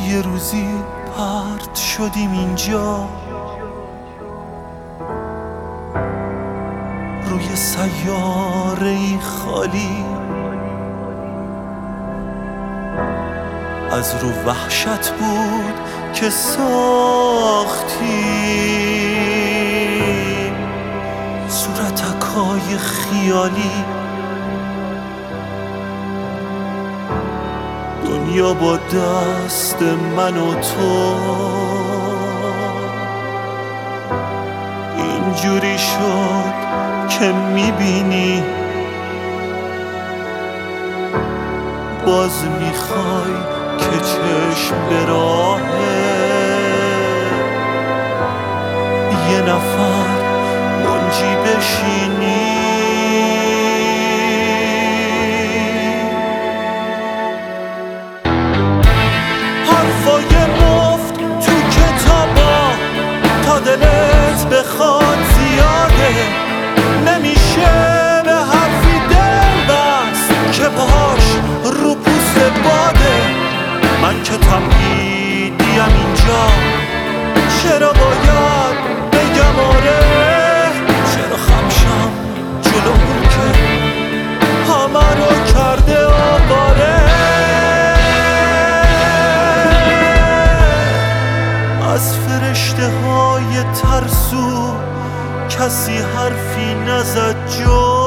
یه روزی پرت شدیم اینجا، روی سیاره‌ای خالی، از رو وحشت بود که ساختیم صورتکای خیالی. دنیا با دست من و تو اینجوری شد که میبینی باز میخوای که چشم به راه یه نفر منجی بشینی. حرفای مفت تو کتابا تا دلت بخواد زیاده، نمیشه به حرفی دل بست که پاهاش رو پوست باده. من که تمهیدیم اینجا، چرا باید بگم آره؟ چرا خمشم جلو اون که همه رو کرده آواره؟ از فرشته های ترسو کسی حرفی نزد جز